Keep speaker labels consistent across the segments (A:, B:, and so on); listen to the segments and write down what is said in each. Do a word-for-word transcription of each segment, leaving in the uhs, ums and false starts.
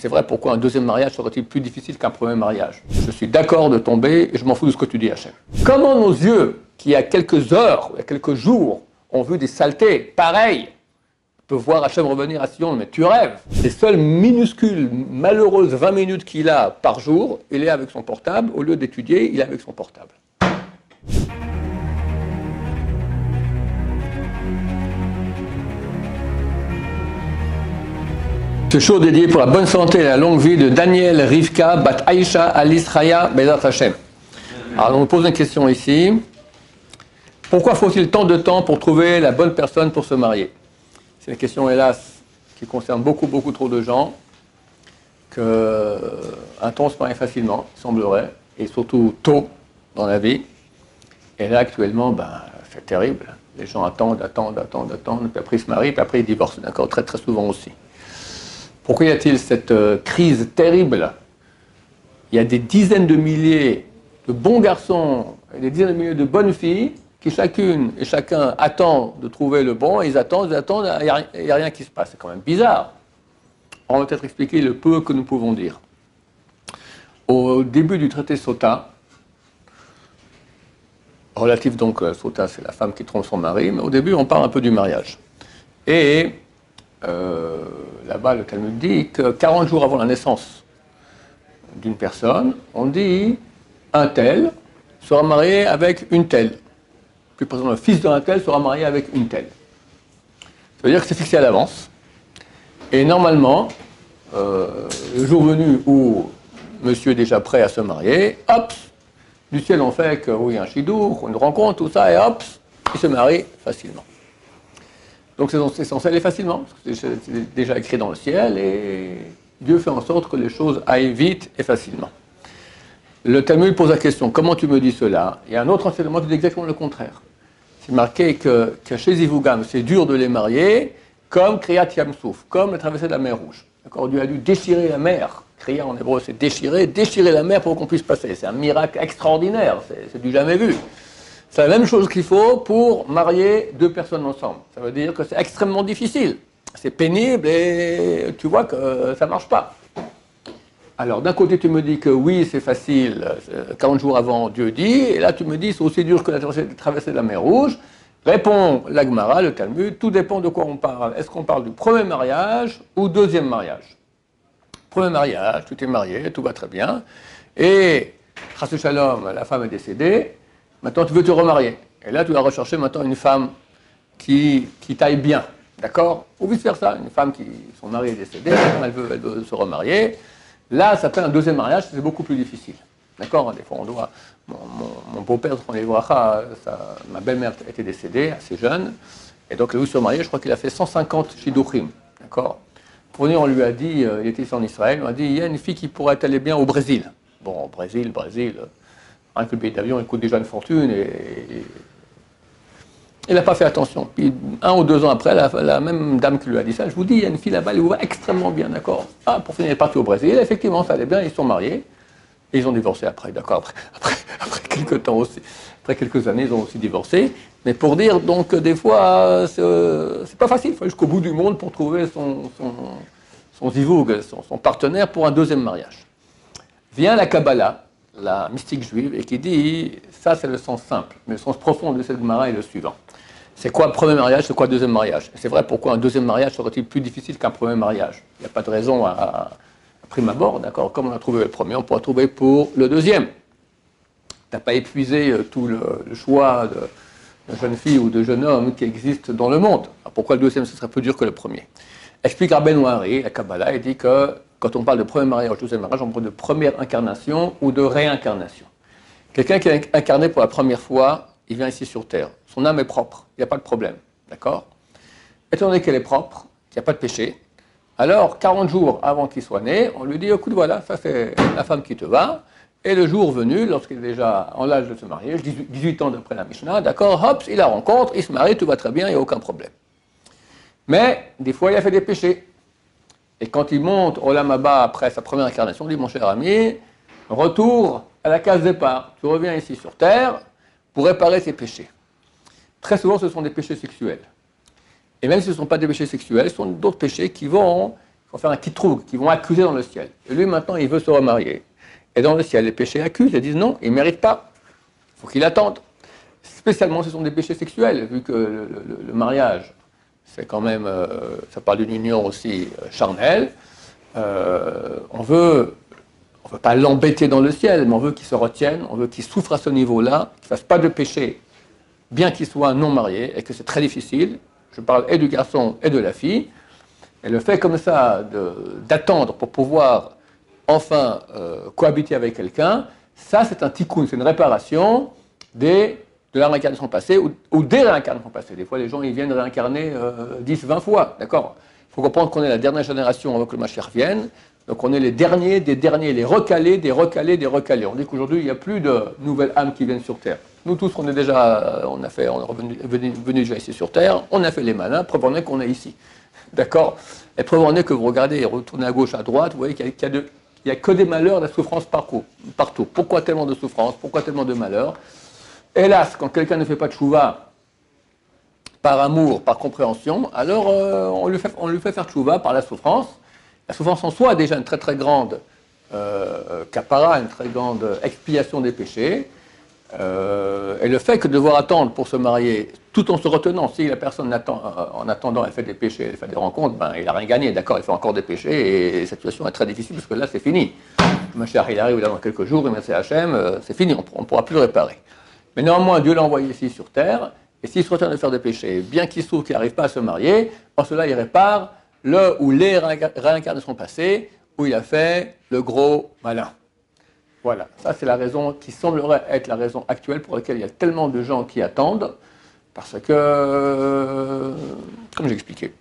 A: c'est vrai, pourquoi un deuxième mariage serait-il plus difficile qu'un premier mariage? Je suis d'accord de tomber et je m'en fous de ce que tu dis, Hachem. Comment nos yeux, qui il y a quelques heures, il y a quelques jours, ont vu des saletés pareilles, peuvent voir Hachem revenir à Sion? Mais tu rêves. Les seules minuscules, malheureuses vingt minutes qu'il a par jour, il est avec son portable. Au lieu d'étudier, il est avec son portable. Ce show dédié pour la bonne santé et la longue vie de Daniel Rivka Bat Aisha Alice Chaya Bezat Hashem. Alors on me pose une question ici. Pourquoi faut-il tant de temps pour trouver la bonne personne pour se marier? C'est une question, hélas, qui concerne beaucoup, beaucoup trop de gens. Qu'un temps se marie facilement, il semblerait, et surtout tôt dans la vie. Et là, actuellement, ben, c'est terrible. Les gens attendent, attendent, attendent, attendent, puis après ils se marient, puis après ils divorcent, d'accord, très, très souvent aussi. Pourquoi y a-t-il cette euh, crise terrible? Il y a des dizaines de milliers de bons garçons et des dizaines de milliers de bonnes filles qui chacune et chacun attend de trouver le bon, et ils attendent, ils attendent, et il n'y a, a rien qui se passe. C'est quand même bizarre. On va peut-être expliquer le peu que nous pouvons dire. Au début du traité Sota, relatif donc, Sota c'est la femme qui trompe son mari, mais au début on parle un peu du mariage. Et euh, là-bas le Talmud dit que quarante jours avant la naissance d'une personne, on dit un tel sera marié avec une telle. Puis par exemple, le fils d'un tel sera marié avec une telle. Ça veut dire que c'est fixé à l'avance. Et normalement, euh, le jour venu où monsieur est déjà prêt à se marier, hop, du ciel on fait que oui, un chidour, une rencontre, tout ça, et hop, il se marie facilement. Donc c'est censé aller facilement, parce que c'est déjà écrit dans le ciel, et Dieu fait en sorte que les choses aillent vite et facilement. Le Talmud pose la question, comment tu me dis cela? Il y a un autre enseignement qui dit exactement le contraire. C'est marqué que, que chez Zivugam, c'est dur de les marier, comme Kriyat Yamsouf, comme la traversée de la mer Rouge. Dieu a dû déchirer la mer. Kriyat en hébreu, c'est déchirer, déchirer la mer pour qu'on puisse passer. C'est un miracle extraordinaire, c'est du jamais vu. C'est la même chose qu'il faut pour marier deux personnes ensemble. Ça veut dire que c'est extrêmement difficile. C'est pénible et tu vois que ça ne marche pas. Alors, d'un côté, tu me dis que oui, c'est facile, quarante jours avant, Dieu dit, et là, tu me dis, c'est aussi dur que la traversée de la mer Rouge. Répond la Gemara, le Talmud, tout dépend de quoi on parle. Est-ce qu'on parle du premier mariage ou deuxième mariage? Premier mariage, tu t'es marié, tout va très bien, et, Chassu Shalom, la femme est décédée, maintenant tu veux te remarier. Et là, tu vas rechercher maintenant une femme qui, qui taille bien, d'accord? Ou vice-versa, une femme qui, son mari est décédé, elle veut, elle veut se remarier. Là, ça fait un deuxième mariage, c'est beaucoup plus difficile. D'accord? Des fois, on doit... Mon, mon, mon beau-père, ma belle-mère était décédée, assez jeune, et donc, il a voulu se marier, je crois qu'il a fait cent cinquante shidduchim. D'accord? Pour venir, on lui a dit, euh, il était ici en Israël, on a dit, il y a une fille qui pourrait aller bien au Brésil. Bon, Brésil, Brésil, rien que le billet d'avion, il coûte déjà une fortune, et... et il n'a pas fait attention. Puis, un ou deux ans après, la, la même dame qui lui a dit ça, je vous dis, il y a une fille là-bas, elle vous va extrêmement bien, d'accord? Ah, pour finir, elle est partie au Brésil, effectivement, ça allait bien, ils se sont mariés, et ils ont divorcé après, d'accord? Après, après, après quelques temps aussi, après quelques années, ils ont aussi divorcé. Mais pour dire, donc, des fois, c'est pas facile, il faut aller jusqu'au bout du monde pour trouver son, son, son zivug, son, son partenaire pour un deuxième mariage. Vient la Kabbalah, la mystique juive, et qui dit, ça c'est le sens simple, mais le sens profond de cette Gemara est le suivant. C'est quoi le premier mariage, c'est quoi le deuxième mariage? C'est vrai, pourquoi un deuxième mariage serait-il plus difficile qu'un premier mariage? Il n'y a pas de raison à, à prime abord, d'accord? Comme on a trouvé le premier, on pourra trouver pour le deuxième. Tu n'as pas épuisé tout le, le choix de, de jeune fille ou de jeune homme qui existe dans le monde. Alors pourquoi le deuxième, ce serait plus dur que le premier? Explique Rabbeinu Noari, la Kabbalah, il dit que quand on parle de premier mariage ou deuxième mariage, on parle de première incarnation ou de réincarnation. Quelqu'un qui est incarné pour la première fois, il vient ici sur Terre. Son âme est propre, il n'y a pas de problème, d'accord? Étant donné qu'elle est propre, qu'il n'y a pas de péché, alors quarante jours avant qu'il soit né, on lui dit, écoute, voilà, ça c'est la femme qui te va, et le jour venu, lorsqu'il est déjà en l'âge de se marier, dix-huit ans d'après la Mishnah, d'accord, hop, il la rencontre, il se marie, tout va très bien, il n'y a aucun problème. Mais, des fois, il a fait des péchés. Et quand il monte au Olam Haba après sa première incarnation, il dit, mon cher ami, retour à la case départ, tu reviens ici sur Terre pour réparer tes péchés. Très souvent, ce sont des péchés sexuels. Et même si ce ne sont pas des péchés sexuels, ce sont d'autres péchés qui vont, vont faire un kitroug, qui vont accuser dans le ciel. Et lui, maintenant, il veut se remarier. Et dans le ciel, les péchés accusent et disent non, il ne mérite pas. Il faut qu'il attende. Spécialement, ce sont des péchés sexuels, vu que le, le, le mariage, c'est quand même, euh, ça parle d'une union aussi euh, charnelle. Euh, on veut, on veut pas l'embêter dans le ciel, mais on veut qu'il se retienne, on veut qu'il souffre à ce niveau-là, qu'il ne fasse pas de péché, bien qu'il soit non marié, et que c'est très difficile. Je parle et du garçon et de la fille. Et le fait comme ça d'attendre pour pouvoir enfin euh, cohabiter avec quelqu'un, ça c'est un tikkun, c'est une réparation des, de la réincarnation passée ou, ou des réincarnations passées. Des fois les gens ils viennent réincarner euh, dix, vingt fois, d'accord? Il faut comprendre qu'on est la dernière génération avant que le Mashiach vienne, donc on est les derniers des derniers, les recalés, des recalés, des recalés. On dit qu'aujourd'hui il n'y a plus de nouvelles âmes qui viennent sur Terre. Nous tous on est déjà, on a fait, on est revenu, venu, venu déjà ici sur Terre, on a fait les malins, preuve en est qu'on est ici. D'accord? Et preuve en est que vous regardez et retournez à gauche, à droite, vous voyez qu'il n'y a, a, a que des malheurs, de la souffrance partout, partout. Pourquoi tellement de souffrance? Pourquoi tellement de malheurs? Hélas, quand quelqu'un ne fait pas de tchouva par amour, par compréhension, alors euh, on, lui fait, on lui fait faire tchouva par la souffrance. La souffrance en soi est déjà une très très grande euh, kapara, une très grande expiation des péchés. Euh, et le fait que de devoir attendre pour se marier, tout en se retenant, si la personne attend, euh, en attendant elle fait des péchés, elle fait des rencontres, ben, il n'a rien gagné, d'accord, il fait encore des péchés, et cette situation est très difficile, parce que là c'est fini. Ma chère, il arrive là dans quelques jours, il met ses H M, euh, c'est fini, on ne pourra plus le réparer. Mais néanmoins, Dieu l'a envoyé ici sur terre, et s'il se retient de faire des péchés, bien qu'il souffre, qu'il n'arrive pas à se marier, en cela il répare le ou les réincarnations passées, où il a fait le gros malin. Voilà, ça c'est la raison qui semblerait être la raison actuelle pour laquelle il y a tellement de gens qui attendent, parce que, euh, comme j'ai expliqué,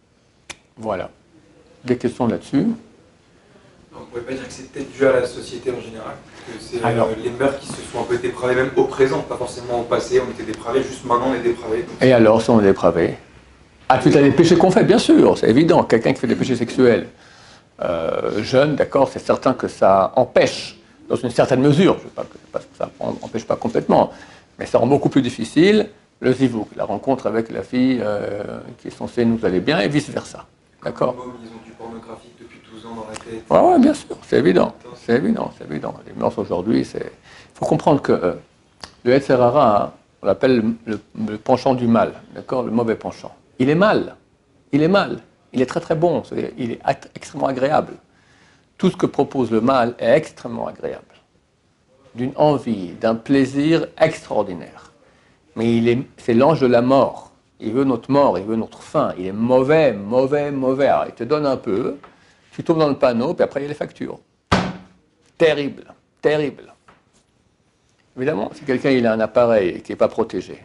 A: voilà. Des questions là-dessus?
B: On ne pourrait pas dire que c'est peut-être dû à la société en général, que c'est euh, les mœurs qui se sont un peu dépravées, même au présent, pas forcément au passé, on était dépravés, juste maintenant on est dépravés.
A: Et alors, si on est dépravés? Ah, tu as des péchés qu'on fait, bien sûr, c'est évident. Quelqu'un qui fait des péchés sexuels euh, jeune, d'accord, c'est certain que ça empêche, dans une certaine mesure, je ne sais pas, pas que ça n'empêche pas complètement, mais ça rend beaucoup plus difficile le zivouk, la rencontre avec la fille euh, qui est censée nous aller bien, et vice-versa. D'accord?
B: Ils ont du pornographique depuis douze ans dans la tête.
A: Oui, ouais, bien sûr, c'est évident, c'est évident, c'est évident. Les mœurs aujourd'hui, c'est... Il faut comprendre que euh, le Yetzer Hara, hein, on l'appelle le, le, le penchant du mal, d'accord, le mauvais penchant. Il est mal, il est mal, il est très très bon, il est extrêmement agréable. Tout ce que propose le mal est extrêmement agréable, d'une envie, d'un plaisir extraordinaire. Mais il est, c'est l'ange de la mort. Il veut notre mort, il veut notre fin. Il est mauvais, mauvais, mauvais. Alors, il te donne un peu, tu tombes dans le panneau, puis après il y a les factures. Terrible, terrible. Évidemment, si quelqu'un il a un appareil qui n'est pas protégé,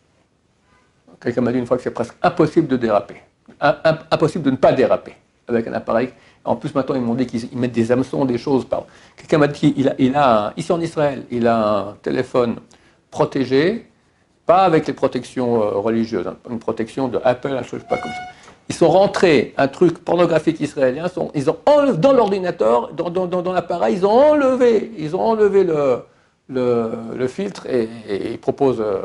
A: quelqu'un m'a dit une fois que c'est presque impossible de déraper. Impossible de ne pas déraper avec un appareil. En plus, maintenant, ils m'ont dit qu'ils mettent des hameçons, des choses. Quelqu'un m'a dit qu'il a, il a un, ici en Israël, il a un téléphone protégé, pas avec les protections euh, religieuses, hein, une protection de Apple, je ne sais pas comme ça. Ils sont rentrés, un truc pornographique israélien, sont, ils ont enlevé, dans l'ordinateur, dans, dans, dans, dans l'appareil, ils ont enlevé, ils ont enlevé le, le, le filtre et, et, et ils proposent... Euh,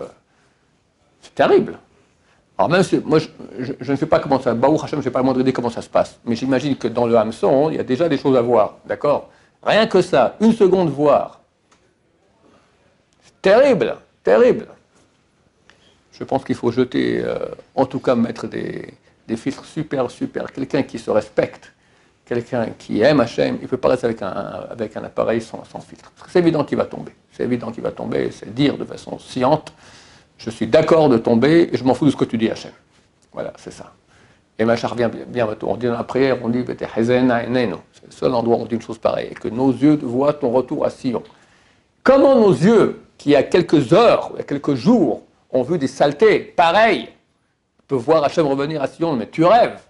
A: c'est terrible. Alors même si, moi, je, je, je ne sais pas comment ça, Baruch Hashem, je n'ai pas la moindre idée comment ça se passe, mais j'imagine que dans le hameçon, il y a déjà des choses à voir, d'accord? Rien que ça, une seconde voir. C'est terrible, terrible. Je pense qu'il faut jeter, euh, en tout cas mettre des, des filtres super, super. Quelqu'un qui se respecte, quelqu'un qui aime Hashem, il ne peut pas rester avec un, avec un appareil sans, sans filtre. C'est évident qu'il va tomber, c'est évident qu'il va tomber, c'est dire de façon sciente. Je suis d'accord de tomber et je m'en fous de ce que tu dis, Hachem. Voilà, c'est ça. Et Machar vient bien retour. On dit dans la prière, on dit c'est le seul endroit où on dit une chose pareille, que nos yeux voient ton retour à Sion. Comment nos yeux, qui il y a quelques heures, il y a quelques jours, ont vu des saletés pareilles, peuvent voir Hachem revenir à Sion, mais tu rêves.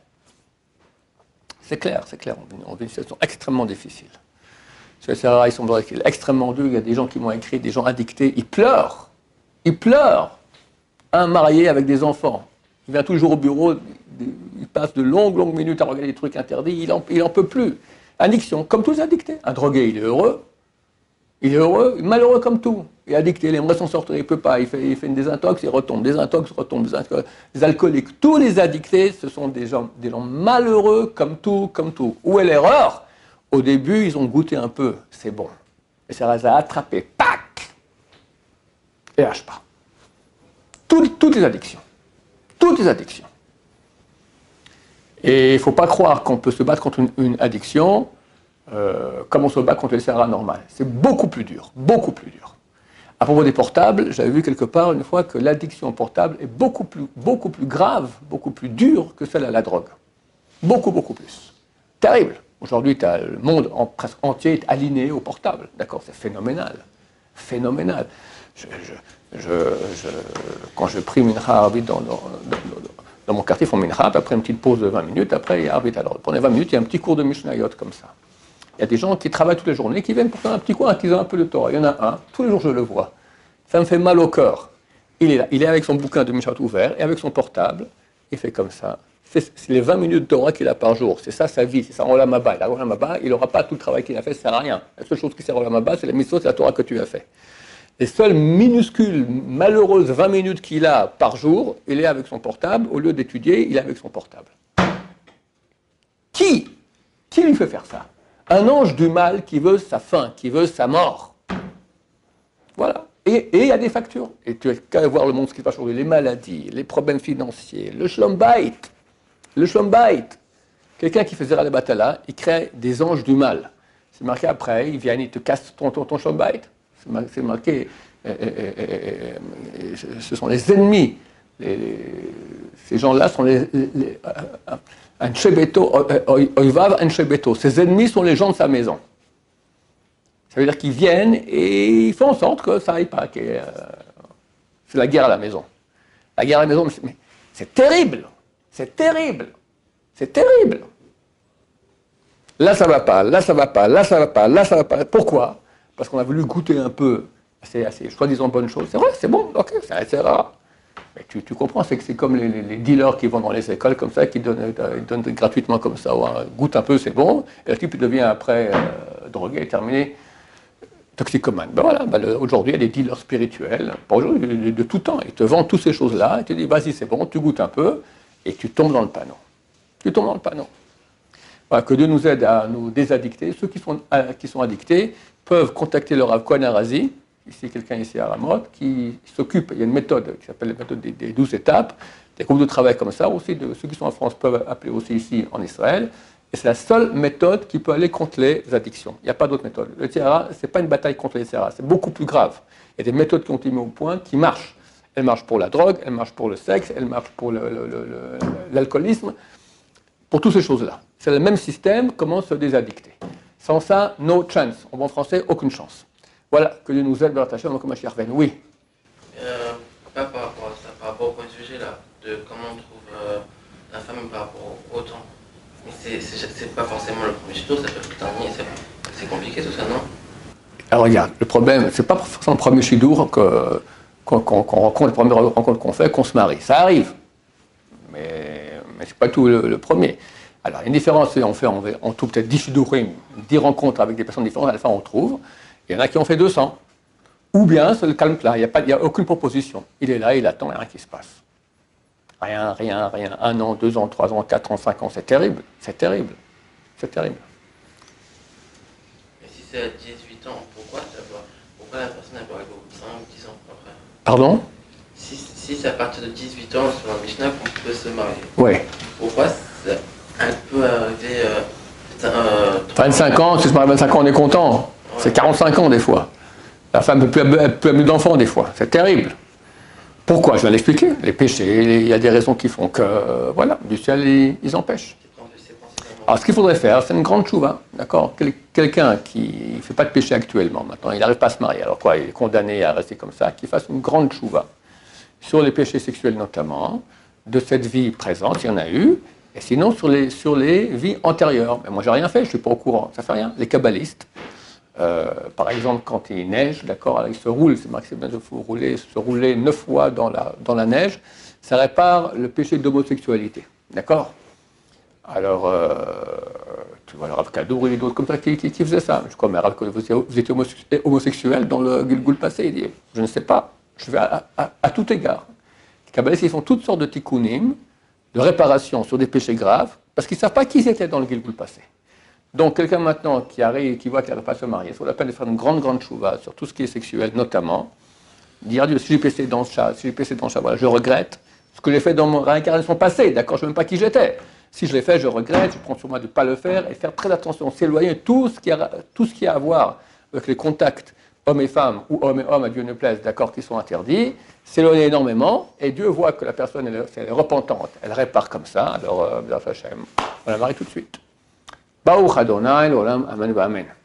A: C'est clair, c'est clair. On vit une situation extrêmement difficile. Sur les Sahara, ils sont extrêmement durs. Il y a des gens qui m'ont écrit, des gens addictés, ils pleurent. Ils pleurent. Un marié avec des enfants. Il vient toujours au bureau, il passe de longues, longues minutes à regarder des trucs interdits, il n'en il en peut plus. Addiction, comme tous les addictés. Un drogué, il est heureux. Il est heureux, malheureux comme tout. Il est addicté, il aimerait s'en sortir, il ne peut pas. Il fait, il fait une désintox, il retombe, désintox, retombe, désintox. Les alcooliques, tous les addictés, ce sont des gens, des gens malheureux comme tout, comme tout. Où est l'erreur? Au début, ils ont goûté un peu, c'est bon. Et ça les a attrapés, pac! Et lâche pas. Toutes, toutes les addictions. Toutes les addictions. Et il ne faut pas croire qu'on peut se battre contre une, une addiction euh, comme on se bat contre le C R A normal. C'est beaucoup plus dur, beaucoup plus dur. À propos des portables, j'avais vu quelque part une fois que l'addiction portable est beaucoup plus, beaucoup plus grave, beaucoup plus dure que celle à la drogue. Beaucoup, beaucoup plus. Terrible. Aujourd'hui, le monde en, presque entier est aligné au portable. D'accord, c'est phénoménal. Phénoménal. Je, je, je, je, quand je prie Mincha Arvit dans, dans, dans, dans mon quartier, ils font Mincha, après une petite pause de vingt minutes, après il y a Arvit. Alors pendant vingt minutes, il y a un petit cours de Mishnayot comme ça. Il y a des gens qui travaillent toute la journée, qui viennent pour faire un petit cours, qui ont un peu de Torah. Il y en a un, tous les jours je le vois. Ça me fait mal au cœur. Il est là, il est avec son bouquin de Mishnayot ouvert et avec son portable, il fait comme ça. C'est les vingt minutes de Torah qu'il a par jour. C'est ça sa vie, c'est ça Olam Haba. Il a Olam Haba, il n'aura pas tout le travail qu'il a fait, ça ne sert à rien. La seule chose qui sert à Olam Haba, c'est la mitzvot, c'est la Torah que tu as fait. Les seules minuscules, malheureuses vingt minutes qu'il a par jour, il est avec son portable. Au lieu d'étudier, il est avec son portable. Qui Qui lui fait faire ça? Un ange du mal qui veut sa fin, qui veut sa mort. Voilà. Et il y a des factures. Et tu as qu'à voir le monde, ce qui se passe aujourd'hui, les maladies, les problèmes financiers, le shlombait. Le shlombait. Quelqu'un qui fait Zera le Batala, il crée des anges du mal. C'est marqué après, ils viennent, ils te cassent ton, ton, ton shlombait. C'est marqué, euh, euh, euh, euh, ce sont les ennemis. Les, les, ces gens-là sont les... les euh, un shebeto, oivav, un shebeto. Ses ennemis sont les gens de sa maison. Ça veut dire qu'ils viennent et ils font en sorte que ça n'aille pas. Que, euh, c'est la guerre à la maison. La guerre à la maison, mais c'est terrible. C'est terrible. C'est terrible. Là, ça ne va pas. Là, ça ne va pas. Là, ça ne va pas. Là, ça ne va pas. Pourquoi? Parce qu'on a voulu goûter un peu assez, assez soi-disant bonnes choses. C'est vrai, c'est bon, ok, c'est rare. Mais tu, tu comprends, c'est que c'est comme les, les, les dealers qui vont dans les écoles comme ça, qui donnent, ils donnent gratuitement comme ça, ou un, goûte un peu, c'est bon, et le type il devient après euh, drogué, terminé, toxicomane. Ben voilà, ben aujourd'hui il y a des dealers spirituels, pas aujourd'hui, de, de, de tout temps, ils te vendent toutes ces choses-là, et tu dis vas-y c'est bon, tu goûtes un peu, et tu tombes dans le panneau. Tu tombes dans le panneau. Voilà, que Dieu nous aide à nous désaddicter. Ceux qui sont, à, qui sont addictés peuvent contacter le Rav Cohen Arazi, ici quelqu'un ici à Ramot, qui s'occupe, il y a une méthode qui s'appelle la méthode des, des douze étapes, des groupes de travail comme ça, aussi de, ceux qui sont en France peuvent appeler aussi ici en Israël, et c'est la seule méthode qui peut aller contre les addictions. Il n'y a pas d'autre méthode. Le T R A, ce n'est pas une bataille contre les T R A, c'est beaucoup plus grave. Il y a des méthodes qui ont été mises au point qui marchent. Elles marchent pour la drogue, elles marchent pour le sexe, elles marchent pour l'alcoolisme, pour toutes ces choses-là. C'est le même système, comment se désaddicter. Sans ça, no chance. En bon français, aucune chance. Voilà, que Dieu nous aide vers l'attachement comme un chirven. Oui.
C: Euh, pas par rapport à ça, par rapport au point de sujet là, de comment on trouve euh, la femme par rapport au temps. Mais c'est pas forcément le premier tour, ça peut être le dernier, c'est compliqué tout ça, non?
A: Alors regarde, le problème, c'est pas forcément le premier chidour qu'on qu qu rencontre, la première rencontre qu'on fait, qu'on se marie. Ça arrive, mais, mais c'est pas tout le, le premier. Alors, il y a une différence, on fait en, en tout peut-être dix chidourim, dix rencontres avec des personnes différentes, à la fin on trouve. Il y en a qui ont fait deux cents. Ou bien, c'est le calme plat, il n'y a, a aucune proposition. Il est là, il attend, il n'y a rien qui se passe. Rien, rien, rien. Un an, deux ans, trois ans, quatre ans, cinq ans, c'est terrible. C'est terrible. C'est terrible.
C: Mais si c'est à dix-huit ans, pourquoi, pourquoi la personne elle peut arriver au bout de cinq ou dix ans après?
A: Pardon?
C: Si, si c'est à partir de dix-huit ans, sur la Mishnah, qu'on peut se marier.
A: Oui.
C: Pourquoi elle peut arriver euh, euh,
A: vingt-cinq ans, si se marie à vingt-cinq ans, on est content. Ouais. C'est quarante-cinq ans des fois. La femme ne peut plus avoir d'enfants des fois. C'est terrible. Pourquoi? Je vais l'expliquer. Les péchés, il y a des raisons qui font que, euh, voilà, du ciel, ils, ils empêchent. Alors, ce qu'il faudrait faire, c'est une grande chouva, d'accord? Quel, Quelqu'un qui ne fait pas de péché actuellement, maintenant, il n'arrive pas à se marier. Alors quoi, il est condamné à rester comme ça, qu'il fasse une grande chouva sur les péchés sexuels notamment, de cette vie présente, il y en a eu, et sinon sur les, sur les vies antérieures. Mais moi, j'ai rien fait, je ne suis pas au courant, ça ne fait rien. Les kabbalistes, euh, par exemple, quand il neige, d'accord, ils se roulent, c'est marqué, il faut rouler, se rouler neuf fois dans la, dans la neige, ça répare le péché d'homosexualité, d'accord? Alors, euh, tu, vois le Rav Kadour et d'autres comme ça qui, qui, qui faisaient ça. Je crois, mais Rav Kadour, vous étiez homosexuel dans le Gilgul passé. Il dit, je ne sais pas, je vais à, à, à tout égard. Les kabbalistes, ils font toutes sortes de tikkunim, de réparation sur des péchés graves, parce qu'ils ne savent pas qui ils étaient dans le Gilgul passé. Donc, quelqu'un maintenant qui arrive, qui voit qu'il n'arrive pas à se marier, ça vaut la peine de faire une grande, grande chouva sur tout ce qui est sexuel, notamment, dire, Dieu, si j'ai péché dans le chat, si j'ai péché dans le chat, voilà, je regrette ce que j'ai fait dans mon réincarnation passée, d'accord, je ne sais même pas qui j'étais. Si je l'ai fait, je regrette, je prends sur moi de ne pas le faire et faire très attention, s'éloigner de tout ce qui a, tout ce qui a à voir avec les contacts hommes et femmes ou hommes et hommes, à Dieu ne plaise, d'accord, qui sont interdits, s'éloigner énormément et Dieu voit que la personne elle, elle est repentante, elle répare comme ça, alors, euh, on la marie tout de suite. Baruch Adonai, l'olam, amen, amen.